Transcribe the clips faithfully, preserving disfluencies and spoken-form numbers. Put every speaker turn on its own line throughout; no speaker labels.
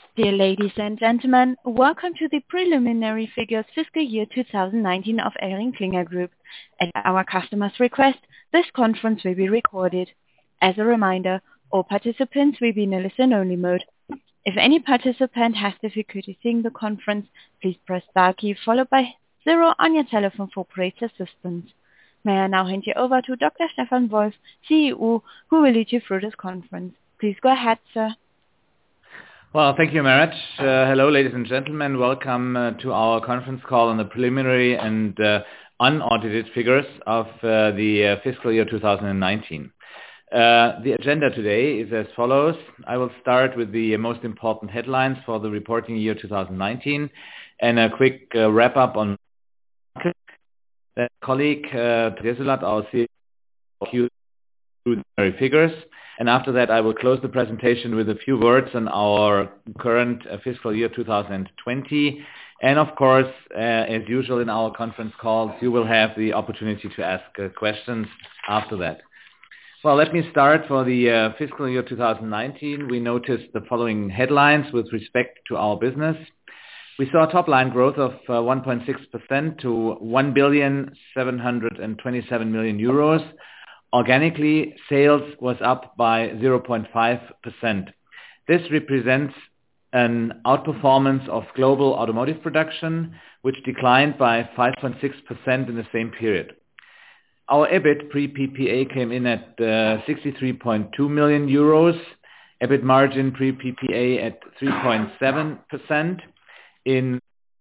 Dear ladies and gentlemen, welcome to the preliminary figures fiscal year two thousand nineteen of ElringKlinger Group. At our customer's request, this conference will be recorded. As a reminder, all participants will be in a listen-only mode. If any participant has difficulty seeing the conference, please press star key followed by zero on your telephone for operator assistance. May I now hand you over to Doctor Stefan Wolf, C E O, who will lead you through this conference. Please go ahead, sir.
Well, thank you, Marat. Uh, hello, ladies and gentlemen. Welcome uh, to our conference call on the preliminary and uh, unaudited figures of uh, the uh, fiscal year two thousand nineteen. Uh, the agenda today is as follows. I will start with the most important headlines for the reporting year two thousand nineteen and a quick uh, wrap-up on market. Then colleague uh, Therese Ulat, our C E O, will through the preliminary figures. And after that, I will close the presentation with a few words on our current uh, fiscal year two thousand twenty. And of course, uh, as usual in our conference calls, you will have the opportunity to ask uh, questions after that. Well, let me start for the uh, fiscal year two thousand nineteen. We noticed the following headlines with respect to our business. We saw a top-line growth of uh, one point six percent to one billion seven hundred twenty-seven million euros. Organically, sales was up by zero point five percent. This represents an outperformance of global automotive production, which declined by five point six percent in the same period. Our EBIT pre-P P A came in at uh, sixty-three point two million euros. EBIT margin pre-P P A at three point seven percent. In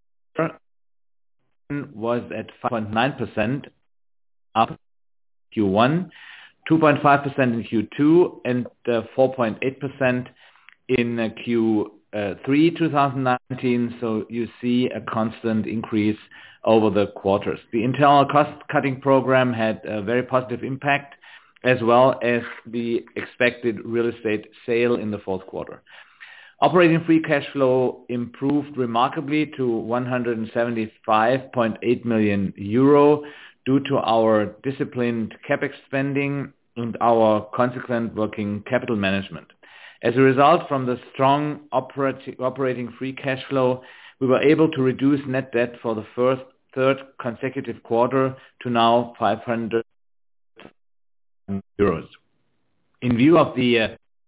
was at five point nine percent, up Q one, two point five percent in Q two, and uh, four point eight percent in uh, Q three two thousand nineteen. So you see a constant increase over the quarters. The internal cost-cutting program had a very positive impact, as well as the expected real estate sale in the fourth quarter. Operating free cash flow improved remarkably to one hundred seventy-five point eight million euro due to our disciplined CapEx spending and our consequent working capital management. As a result, from the strong operati- operating free cash flow, we were able to reduce net debt for the first third consecutive quarter to now five hundred euros. In view of the uh,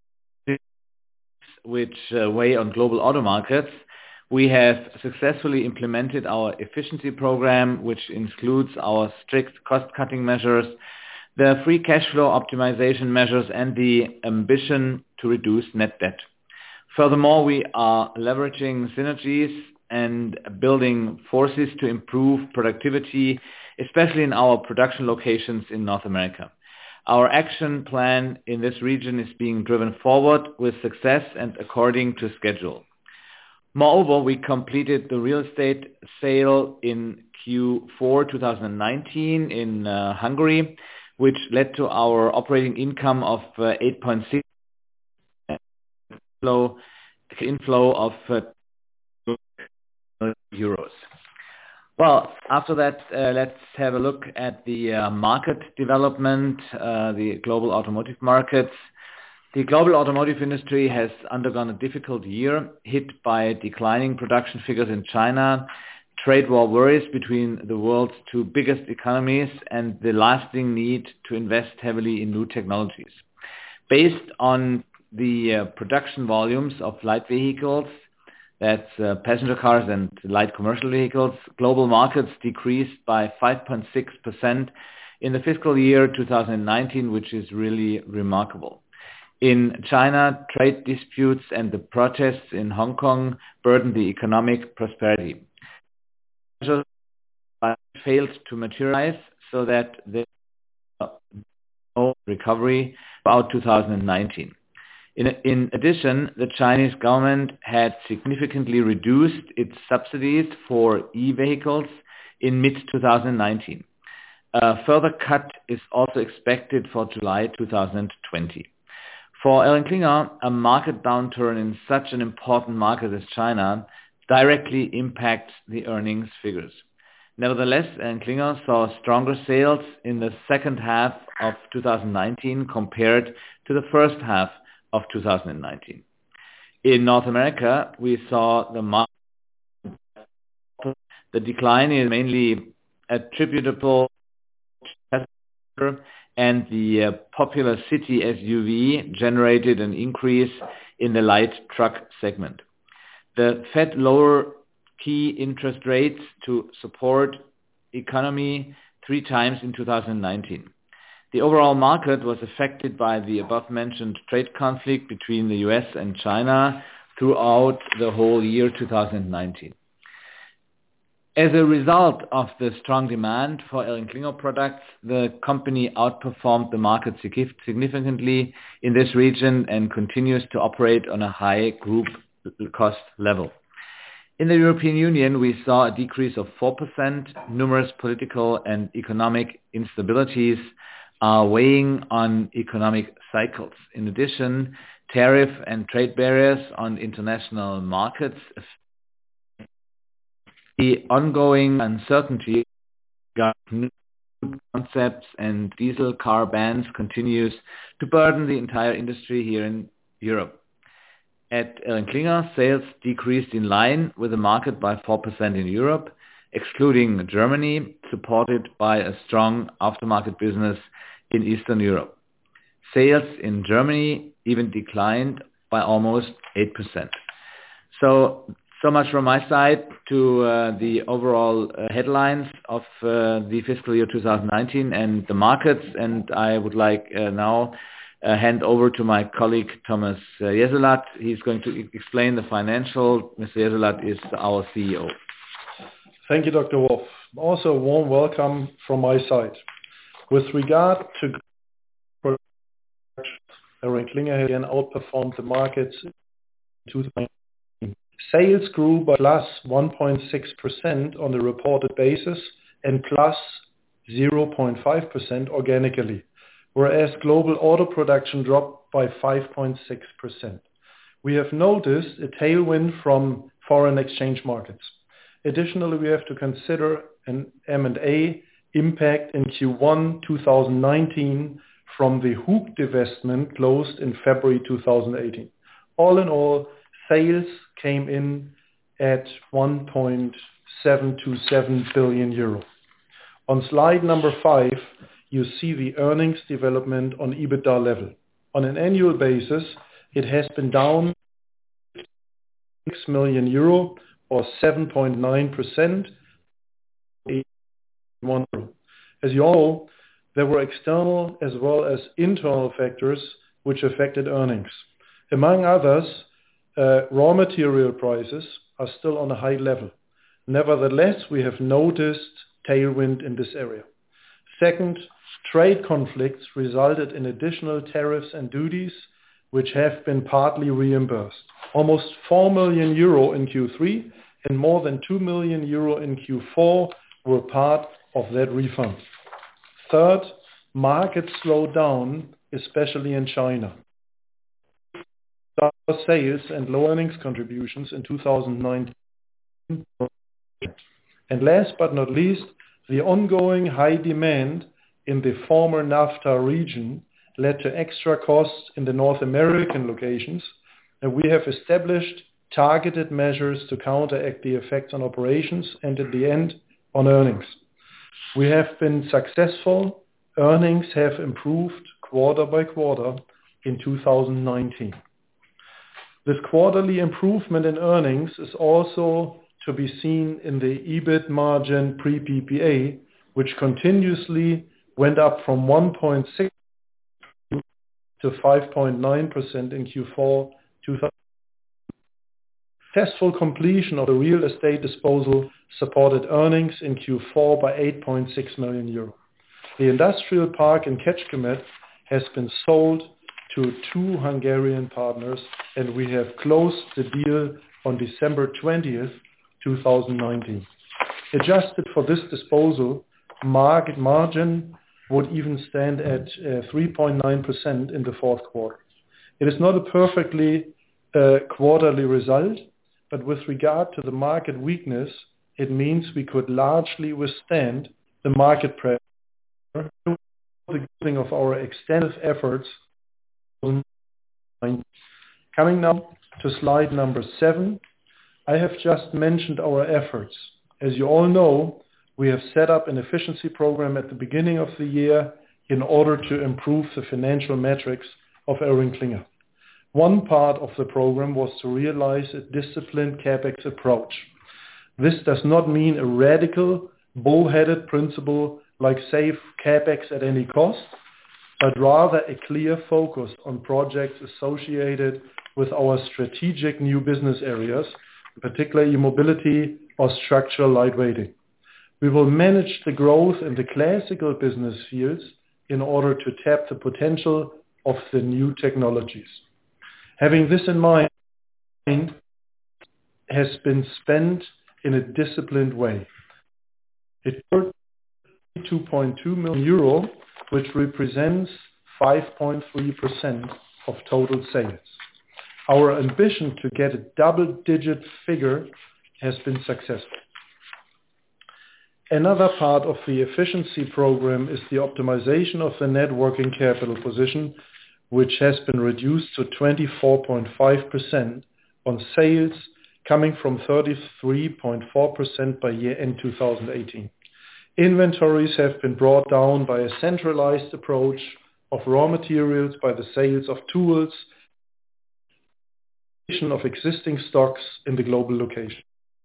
which uh, weigh on global auto markets, we have successfully implemented our efficiency program, which includes our strict cost-cutting measures, the free cash flow optimization measures, and the ambition to reduce net debt. Furthermore, we are leveraging synergies and building forces to improve productivity, especially in our production locations in North America. Our action plan in this region is being driven forward with success and according to schedule. Moreover, we completed the real estate sale in Q four two thousand nineteen in uh, Hungary, which led to our operating income of uh, eight point six inflow, inflow of uh, euros. Well, after that, uh, let's have a look at the uh, market development, uh, the global automotive markets. The global automotive industry has undergone a difficult year, hit by declining production figures in China, trade war worries between the world's two biggest economies, and the lasting need to invest heavily in new technologies. Based on the uh, production volumes of light vehicles, that's uh, passenger cars and light commercial vehicles, global markets decreased by five point six percent in the fiscal year two thousand nineteen, which is really remarkable. In China, trade disputes and the protests in Hong Kong burdened the economic prosperity. Measures failed to materialize, so that there was no recovery throughout two thousand nineteen. In, in addition, the Chinese government had significantly reduced its subsidies for e-vehicles in mid twenty nineteen. A further cut is also expected for July two thousand twenty. For ElringKlinger, a market downturn in such an important market as China directly impacts the earnings figures. Nevertheless, ElringKlinger saw stronger sales in the second half of two thousand nineteen compared to the first half of two thousand nineteen. In North America, we saw the market. The decline is mainly attributable to and the uh, popular city S U V generated an increase in the light truck segment. The Fed lowered key interest rates to support economy three times in two thousand nineteen. The overall market was affected by the above-mentioned trade conflict between the U S and China throughout the whole year two thousand nineteen. As a result of the strong demand for ElringKlinger products, the company outperformed the market significantly in this region and continues to operate on a high group cost level. In the European Union, we saw a decrease of four percent. Numerous political and economic instabilities are weighing on economic cycles. In addition, tariff and trade barriers on international markets, the ongoing uncertainty regarding new concepts and diesel car bans continues to burden the entire industry here in Europe. At ElringKlinger, sales decreased in line with the market by four percent in Europe, excluding Germany, supported by a strong aftermarket business in Eastern Europe. Sales in Germany even declined by almost eight percent. So, so much from my side to uh, the overall uh, headlines of uh, the fiscal year two thousand nineteen and the markets. And I would like uh, now uh, hand over to my colleague Thomas uh, Jessulat. He's going to explain the financial. Mister Jessulat is our C E O.
Thank you, Doctor Wolf. Also, a warm welcome from my side. With regard to ElringKlinger again outperformed the markets in two thousand nineteen. Sales grew by plus one point six percent on the reported basis and plus zero point five percent organically, whereas global auto production dropped by five point six percent. We have noticed a tailwind from foreign exchange markets. Additionally, we have to consider an M and A impact in Q one two thousand nineteen from the Hug divestment closed in February two thousand eighteen. All in all, sales came in at one point seven two seven billion euro. On slide number five, you see the earnings development on EBITDA level. On an annual basis, it has been down six million euro or seven point nine percent. As you all know, there were external as well as internal factors which affected earnings. Among others, uh, raw material prices are still on a high level. Nevertheless, we have noticed tailwind in this area. Second, trade conflicts resulted in additional tariffs and duties which have been partly reimbursed. Almost four million euro in Q three and more than two million euro in Q four were part of that refund. Third, markets slowed down, especially in China. Sales and low earnings contributions in two thousand nineteen. And last but not least, the ongoing high demand in the former NAFTA region led to extra costs in the North American locations, and we have established targeted measures to counteract the effects on operations and at the end on earnings. We have been successful. Earnings have improved quarter by quarter in two thousand nineteen. This quarterly improvement in earnings is also to be seen in the EBIT margin pre-P P A, which continuously went up from one point six to five point nine percent in Q four two thousand. Successful completion of the real estate disposal supported earnings in Q four by eight point six million euro. The industrial park in Kecskemét has been sold to two Hungarian partners, and we have closed the deal on December twentieth, two thousand nineteen. Adjusted for this disposal, market margin would even stand at uh, three point nine percent in the fourth quarter. It is not a perfectly uh, quarterly result, but with regard to the market weakness, it means we could largely withstand the market pressure with the using of our extensive efforts. Coming now to slide number seven. I have just mentioned our efforts. As you all know, we have set up an efficiency program at the beginning of the year in order to improve the financial metrics of ElringKlinger. One part of the program was to realize a disciplined CapEx approach. This does not mean a radical, bullheaded principle like save CapEx at any cost, but rather a clear focus on projects associated with our strategic new business areas, particularly e-mobility or structural lightweighting. We will manage the growth in the classical business fields in order to tap the potential of the new technologies. Having this in mind has been spent in a disciplined way. It was two point two million euro, which represents five point three percent of total sales. Our ambition to get a double-digit figure has been successful. Another part of the efficiency program is the optimization of the net working capital position, which has been reduced to twenty-four point five percent on sales, coming from thirty-three point four percent by year-end two thousand eighteen. Inventories have been brought down by a centralized approach of raw materials, by the sales of tools, of existing stocks in the global location.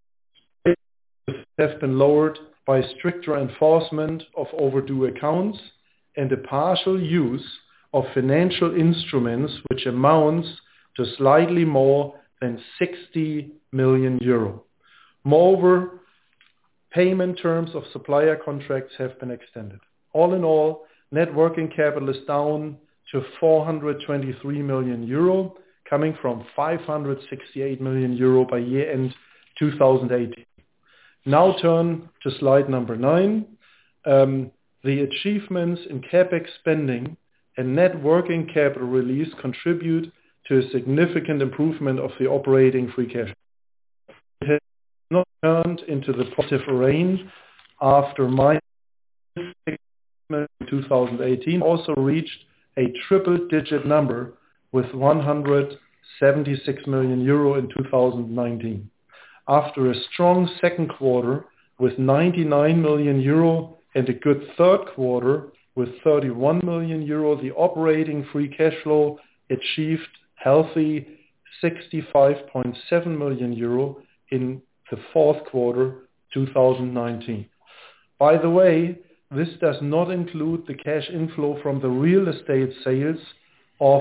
Have been lowered by stricter enforcement of overdue accounts and a partial use of financial instruments, which amounts to slightly more than sixty million euro. Moreover, payment terms of supplier contracts have been extended. All in all, net working capital is down to four hundred twenty-three million euro, coming from five hundred sixty-eight million euro by year-end two thousand eighteen. Now turn to slide number nine. Um, the achievements in CapEx spending and net working capital release contribute to a significant improvement of the operating free cash flow. It has not turned into the positive range after minus in two thousand eighteen, also reached a triple-digit number with one hundred seventy-six million euro in two thousand nineteen. After a strong second quarter with ninety-nine million euro and a good third quarter with thirty-one million euro, the operating free cash flow achieved healthy sixty-five point seven million euro in the fourth quarter two thousand nineteen. By the way, this does not include the cash inflow from the real estate sales of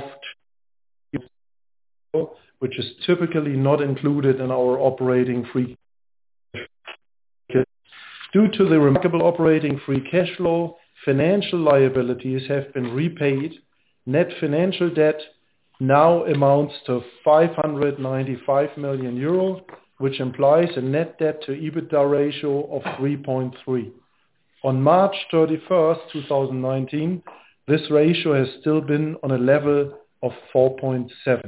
which is typically not included in our operating free cash flow. Due to the remarkable operating free cash flow, financial liabilities have been repaid. Net financial debt now amounts to five hundred ninety-five million euro, which implies a net debt to EBITDA ratio of three point three. On March thirty-first, two thousand nineteen, this ratio has still been on a level of four point seven.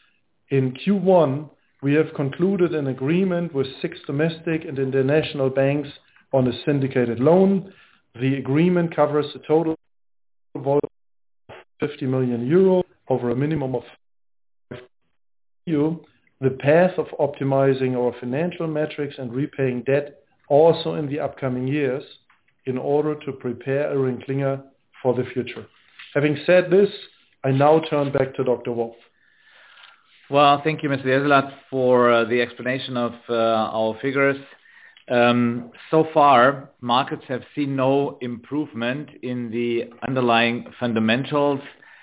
In Q one, we have concluded an agreement with six domestic and international banks on a syndicated loan. The agreement covers a total volume of fifty million euro over a minimum of five years. The path of optimizing our financial metrics and repaying debt also in the upcoming years in order to prepare ElringKlinger for the future. Having said this, I now turn back to Doctor Wolf.
Well, thank you, Mister Jessulat, for uh, the explanation of uh, our figures. Um, so far, markets have seen no improvement in the underlying fundamentals,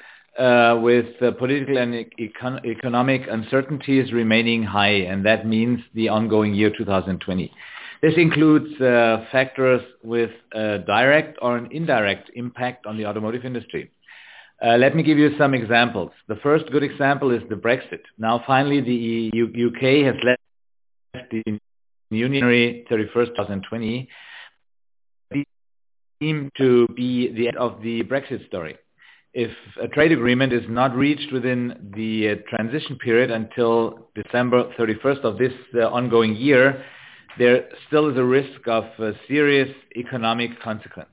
uh, with uh, political and econ- economic uncertainties remaining high, and that means the ongoing year two thousand twenty. This includes uh, factors with a direct or an indirect impact on the automotive industry. Uh, let me give you some examples. The first good example is the Brexit. Now, finally, the U K has left the Union January thirty-first, twenty twenty. It seems to be the end of the Brexit story. If a trade agreement is not reached within the uh, transition period until December thirty-first of this uh, ongoing year, there still is a risk of uh, serious economic consequences.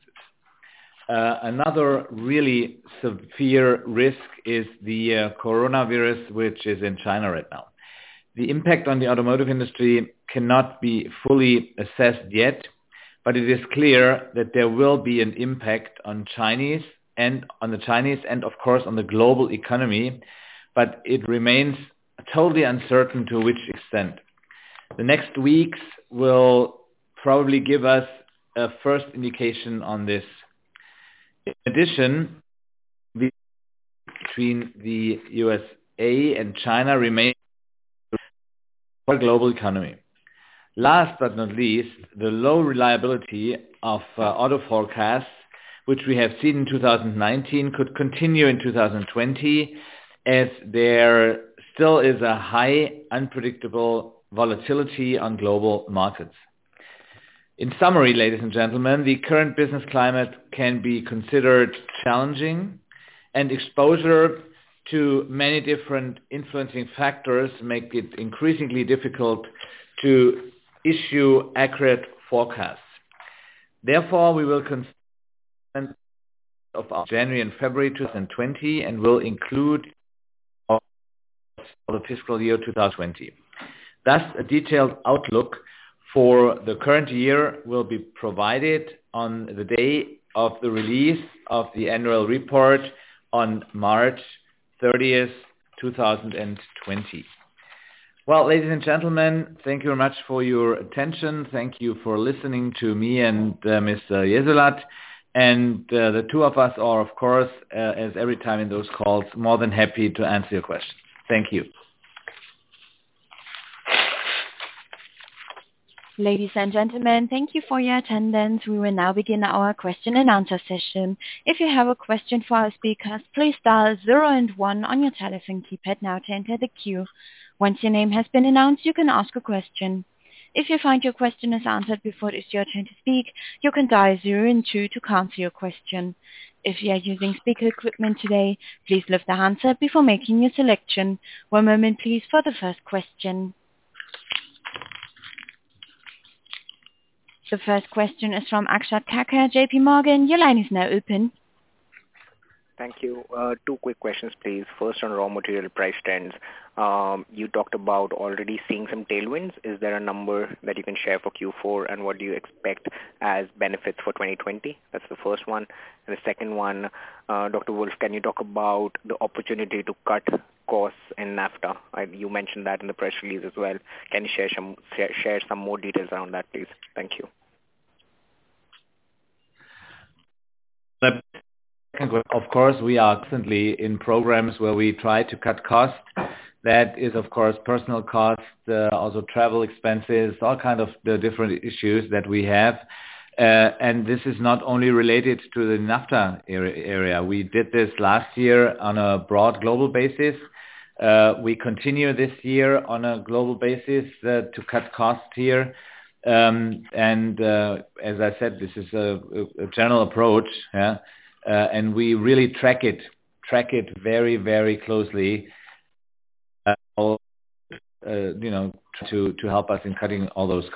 Uh, another really severe risk is the uh, coronavirus, which is in China right now. The impact on the automotive industry cannot be fully assessed yet, but it is clear that there will be an impact on Chinese and on the Chinese and of course on the global economy, but it remains totally uncertain to which extent. The next weeks will probably give us a first indication on this. In addition, the between the U S A and China remains for the global economy. Last but not least, the low reliability of uh, auto forecasts, which we have seen in two thousand nineteen, could continue in two thousand twenty, as there still is a high unpredictable volatility on global markets. In summary, ladies and gentlemen, the current business climate can be considered challenging, and exposure to many different influencing factors make it increasingly difficult to issue accurate forecasts. Therefore, we will consider of our January and February twenty twenty and will include the fiscal year two thousand twenty. Thus, a detailed outlook for the current year will be provided on the day of the release of the annual report on March thirtieth, two thousand twenty. Well, ladies and gentlemen, thank you very much for your attention. Thank you for listening to me and uh, Mister Jeselat. And uh, the two of us are, of course, uh, as every time in those calls, more than happy to answer your questions. Thank you.
Ladies and gentlemen, thank you for your attendance. We will now begin our question and answer session. If you have a question for our speakers, please dial zero and one on your telephone keypad now to enter the queue. Once your name has been announced, you can ask a question. If you find your question is answered before it is your turn to speak, you can dial zero and two to cancel your question. If you are using speaker equipment today, please lift the handset before making your selection. One moment please for the first question. The first question is from Akshat Kacker, J P Morgan. Your line is now open.
Thank you. Uh, two quick questions, please. First, on raw material price trends. Um, you talked about already seeing some tailwinds. Is there a number that you can share for Q four, and what do you expect as benefits for twenty twenty? That's the first one. And the second one, uh, Doctor Wolf, can you talk about the opportunity to cut costs in NAFTA? I, you mentioned that in the press release as well. Can you share some share, share some more details around that, please? Thank you.
Of course, we are constantly in programs where we try to cut costs. That is, of course, personal costs, uh, also travel expenses, all kind of the different issues that we have. Uh, and this is not only related to the NAFTA area. We did this last year on a broad global basis. Uh, we continue this year on a global basis uh, to cut costs here. Um, and uh, as I said, this is a, a general approach. Yeah? Uh, and we really track it, track it very, very closely, uh, all, uh, you know, to, to help us in cutting all those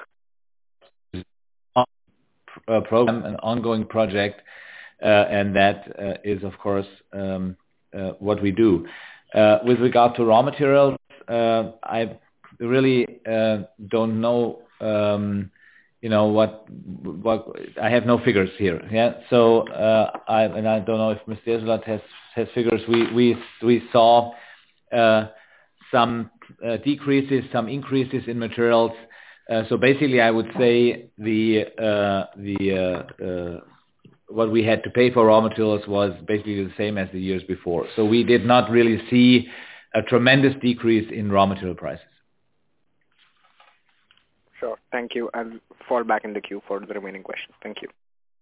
uh, program, an ongoing project, uh, and that uh, is, of course, um, uh, what we do. Uh, with regard to raw materials, uh, I really uh, don't know. Um, You know what? What I have no figures here. Yeah. So uh, I and I don't know if Mister Jeselat has has figures. We we we saw uh, some uh, decreases, some increases in materials. Uh, so basically, I would say the uh, the uh, uh, what we had to pay for raw materials was basically the same as the years before. So we did not really see a tremendous decrease in raw material prices.
Sure. Thank you. I'll fall back in the queue for the remaining questions. Thank you.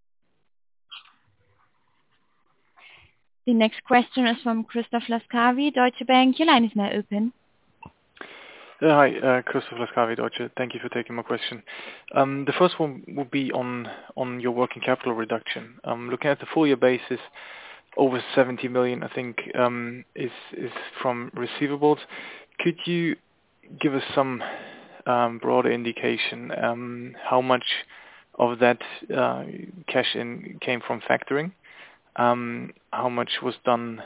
The next question is from Christoph Laskawi, Deutsche Bank. Your line is now open.
Yeah, hi, uh, Christoph Laskawi, Deutsche. Thank you for taking my question. Um, the first one would be on on your working capital reduction. Um, looking at the full year basis, over seventy million, I think, um, is is from receivables. Could you give us some Um, broader indication um, how much of that uh, cash in came from factoring, um, how much was done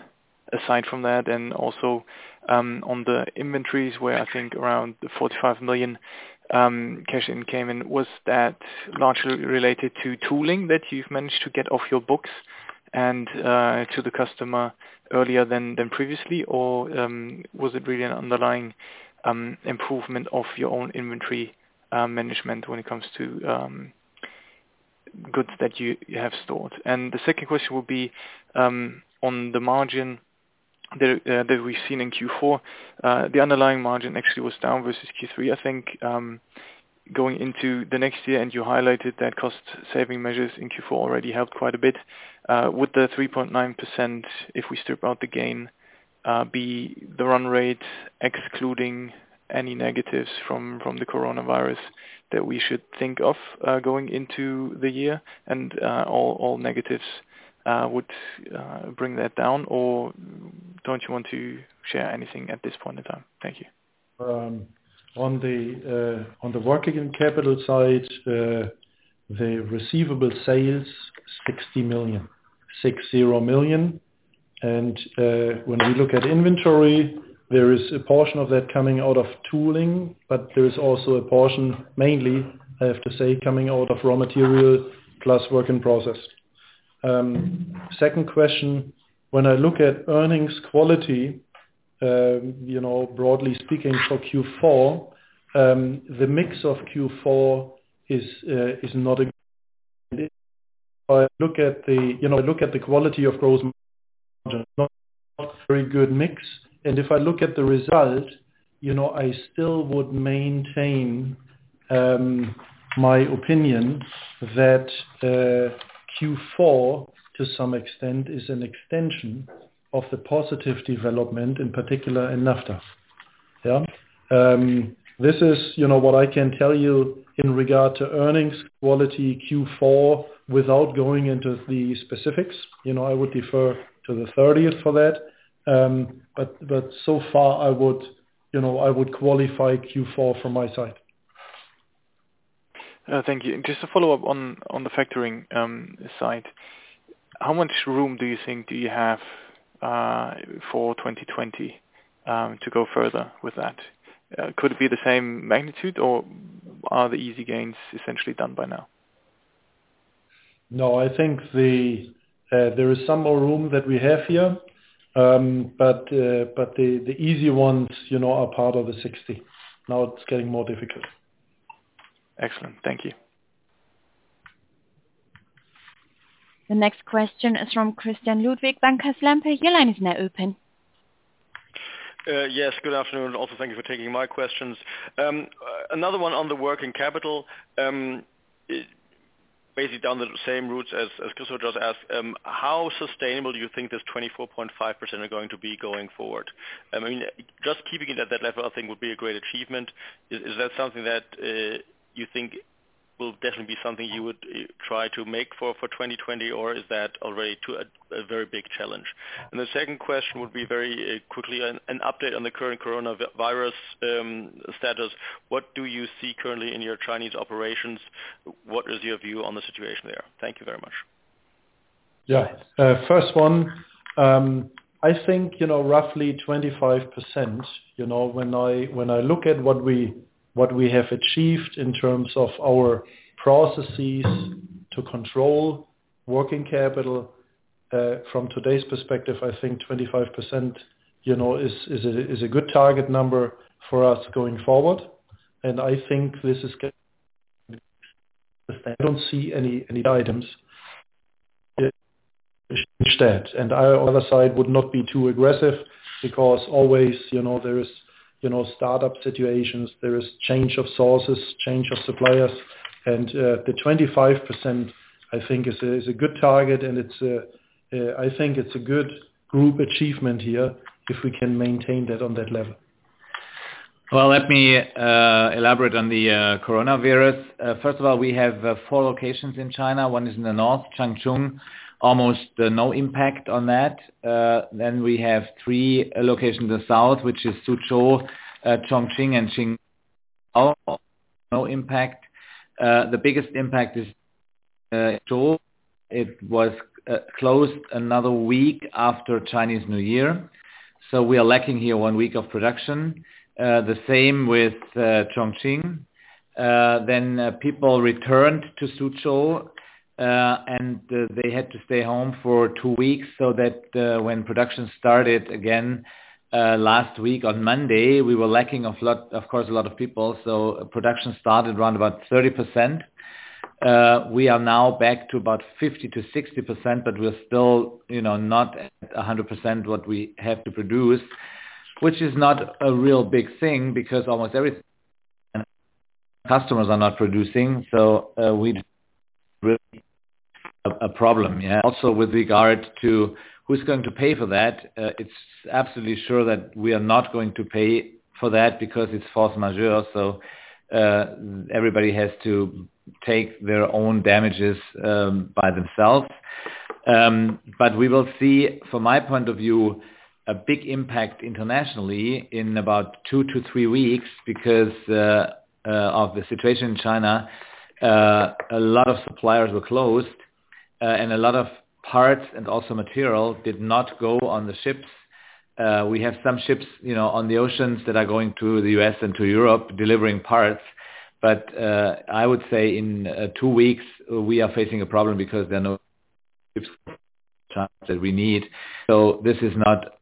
aside from that, and also um, on the inventories, where I think around the forty-five million um, cash in came in, was that largely related to tooling that you've managed to get off your books and uh, to the customer earlier than, than previously, or um, was it really an underlying um, improvement of your own inventory uh, management when it comes to um, goods that you, you have stored? And the second question would be um, on the margin that, uh, that we've seen in Q four. Uh, the underlying margin actually was down versus Q three, I think, um, going into the next year, and you highlighted that cost-saving measures in Q four already helped quite a bit. Uh, would the three point nine percent, if we strip out the gain, uh, be the run rate excluding any negatives from, from the coronavirus that we should think of uh, going into the year, and uh, all, all negatives uh, would uh, bring that down, or don't you want to share anything at this point in time? Thank you.
Um, on the uh, on the working capital side, uh, the receivable sales sixty million, six zero million, and uh, when we look at inventory, there is a portion of that coming out of tooling, but there is also a portion, mainly, I have to say, coming out of raw material plus work in process. Um, second question, when I look at earnings quality, um, you know, broadly speaking for Q four, um, the mix of Q four is uh, is not a. If I look at the, you know, I look at the quality of gross margin, not a very good mix. And if I look at the result, you know, I still would maintain um, my opinion that uh, Q four, to some extent, is an extension of the positive development, in particular in NAFTA. Yeah, um, this is, you know, what I can tell you in regard to earnings quality Q four without going into the specifics. You know, I would defer to the thirtieth for that. Um, but but so far I would, you know, I would qualify Q four from my side.
Uh, thank you. Just to follow up on on the factoring um, side, how much room do you think do you have uh, for twenty twenty um, to go further with that? Uh, could it be the same magnitude, or are the easy gains essentially done by now?
No, I think the uh, there is some more room that we have here. Um, but uh, but the, the easy ones, you know, are part of the sixty. Now it's getting more difficult.
Excellent. Thank you.
The next question is from Christian Ludwig, Bankers Lampe. Your line is now open.
Uh, yes, good afternoon. Also, thank you for taking my questions. Um, another one on the working capital. Um, it, basically down the same routes as, as Christoph just asked, um, how sustainable do you think this twenty-four point five percent are going to be going forward? Um, I mean, just keeping it at that level, I think, would be a great achievement. Is, is that something that uh, you think will definitely be something you would uh, try to make for, for twenty twenty, or is that already too, a, a very big challenge? And the second question would be very uh, quickly an, an update on the current coronavirus um, status. What do you see currently in your Chinese operations? What is your view on the situation there? Thank you very much.
Yeah, uh, first one, um, I think, you know, roughly twenty-five percent, you know, when I when I look at what we what we have achieved in terms of our processes to control working capital, uh, from today's perspective, I think twenty-five percent, you know, is, is, a, is a good target number for us going forward. And I think this is, I don't see any, any items instead. And I, on the other side, would not be too aggressive, because always, you know, there is, you know, startup situations, there is change of sources, change of suppliers, and uh, the twenty-five percent I think is a, is a good target, and it's a, uh, I think it's a good group achievement here if we can maintain that on that level.
Well, let me uh, elaborate on the uh, coronavirus. Uh, first of all, we have uh, four locations in China. One is in the north, Changchun, almost uh, no impact on that. Uh, then we have three uh, locations in the south, which is Suzhou, uh, Chongqing, and Qingdao. No impact. Uh, the biggest impact is uh, Zhou, it was uh, closed another week after Chinese New Year. So we are lacking here one week of production. Uh, the same with uh, Chongqing. Uh, then uh, people returned to Suzhou, uh, and uh, they had to stay home for two weeks so that uh, when production started again uh, last week on Monday, we were lacking of, lot, of course, a lot of people. So production started around about thirty percent. Uh, we are now back to about fifty to sixty percent, but we're still, you know, not at one hundred percent what we have to produce, which is not a real big thing because almost everything customers are not producing. So uh, we really have a, a problem. Yeah. Also with regard to who's going to pay for that, uh, it's absolutely sure that we are not going to pay for that because it's force majeure. So uh, everybody has to take their own damages um, by themselves. Um, but we will see, from my point of view, a big impact internationally in about two to three weeks because uh, uh, of the situation in China. Uh, a lot of suppliers were closed uh, and a lot of parts and also material did not go on the ships. Uh, we have some ships, you know, on the oceans that are going to the U S and to Europe delivering parts. But uh, I would say in uh, two weeks uh, we are facing a problem because there are no ships that we need. So this is not,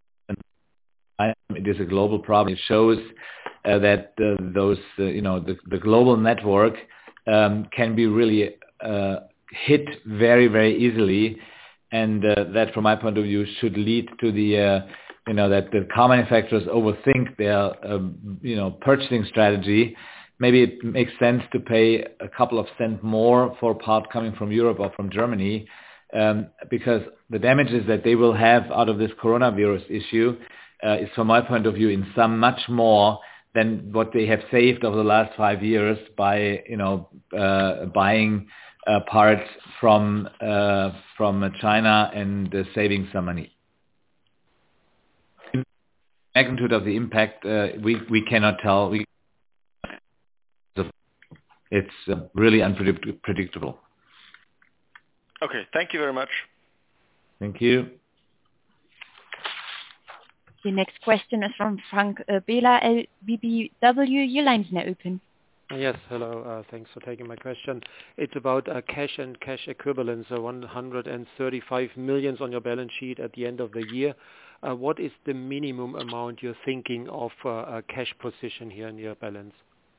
an, it is a global problem. It shows uh, that uh, those, uh, you know, the, the global network um, can be really uh, hit very, very easily. And uh, that, from my point of view, should lead to the, uh, you know, that the car manufacturers overthink their, uh, you know, purchasing strategy. Maybe it makes sense to pay a couple of cents more for a part coming from Europe or from Germany, um, because the damages that they will have out of this coronavirus issue uh, is, from my point of view, in sum much more than what they have saved over the last five years by, you know, uh, buying uh, parts from uh, from China and uh, saving some money. The magnitude of the impact, uh, we we cannot tell. We It's uh, really unpredictable.
Okay, thank you very much.
Thank you.
The next question is from Frank uh, Bela, L B B W. Your line is now open.
Yes, hello. Uh, thanks for taking my question. It's about uh, cash and cash equivalents, uh, one hundred thirty-five million on your balance sheet at the end of the year. Uh, what is the minimum amount you're thinking of uh, a cash position here in your balance?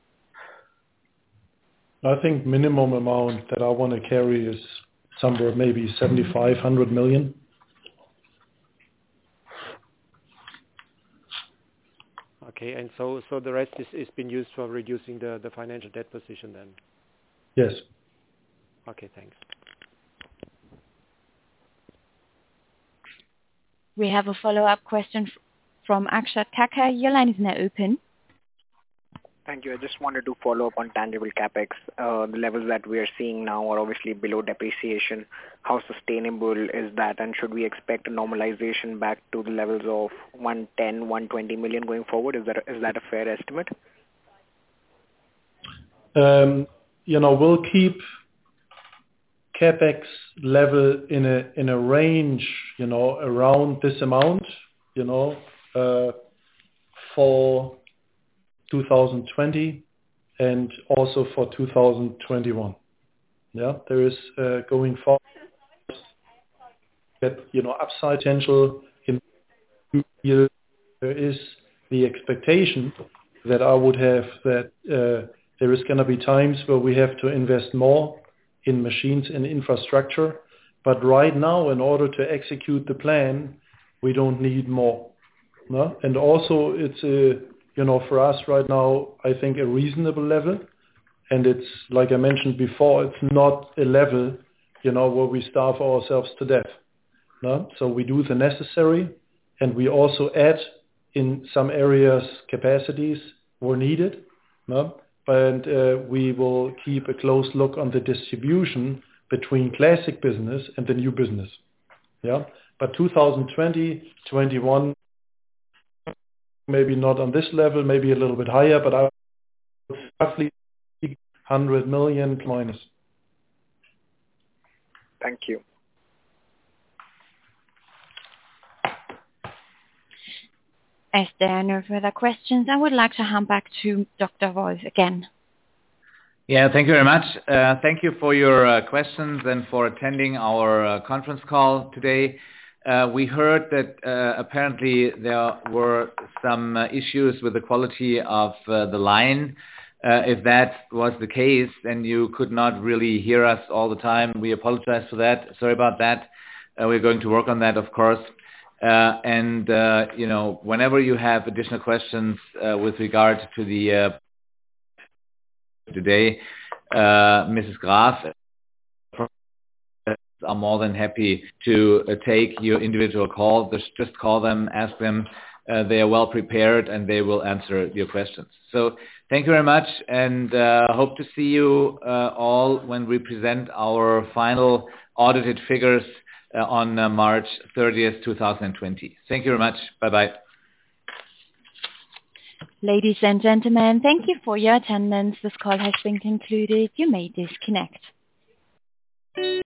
I think minimum amount that I want to carry is somewhere maybe seventy-five hundred million.
Okay, and so so the rest is, is been used for reducing the, the financial debt position then?
Yes.
Okay, thanks.
We have a follow-up question f- from Akshat Kacker. Your line is now open.
Thank you. I just wanted to follow up on tangible capex. Uh, the levels that we are seeing now are obviously below depreciation. How sustainable is that, and should we expect a normalization back to the levels of one ten, one twenty million going forward? Is that a, is that a fair estimate?
Um, you know, we'll keep capex level in a in a range, you know, around this amount, you know, uh, for two thousand twenty and also for two thousand twenty-one. Yeah, there is uh, going forward that, you know, upside potential in here. There is the expectation that I would have that uh, there is going to be times where we have to invest more in machines and infrastructure, but right now, in order to execute the plan, we don't need more. No? And also, it's a You know, for us right now, I think a reasonable level. And it's, like I mentioned before, it's not a level, you know, where we starve ourselves to death. No? So we do the necessary, and we also add in some areas capacities where needed. No? And uh, we will keep a close look on the distribution between classic business and the new business. Yeah. But two thousand twenty, twenty-one, maybe not on this level, maybe a little bit higher, but I roughly one hundred million minus.
Thank you.
As there are no further questions, I would like to hand back to Doctor Wolf again.
Yeah, thank you very much. Uh, thank you for your uh, questions and for attending our uh, conference call today. Uh, we heard that uh, apparently there were some uh, issues with the quality of uh, the line. Uh, if that was the case, then you could not really hear us all the time. We apologize for that. Sorry about that. Uh, we're going to work on that, of course. Uh, and, uh, you know, whenever you have additional questions uh, with regard to the uh, today, uh, Missus Graf are more than happy to uh, take your individual call. Just, just call them, ask them. Uh, they are well prepared and they will answer your questions. So thank you very much, and uh, hope to see you uh, all when we present our final audited figures uh, on uh, March thirtieth, twenty twenty. Thank you very much. Bye-bye.
Ladies and gentlemen, thank you for your attendance. This call has been concluded. You may disconnect.